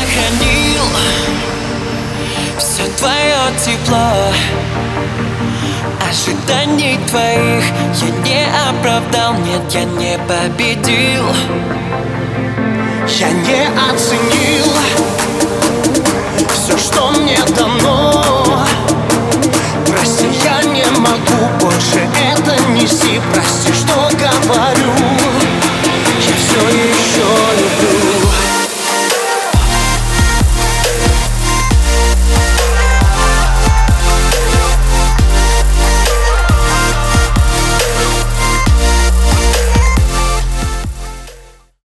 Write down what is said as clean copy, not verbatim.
хранил все твое тепло. Ожиданий твоих я не оправдал, нет, я не победил. Я не оценил все, что мне дано. Прости, я не могу больше это нести, прости.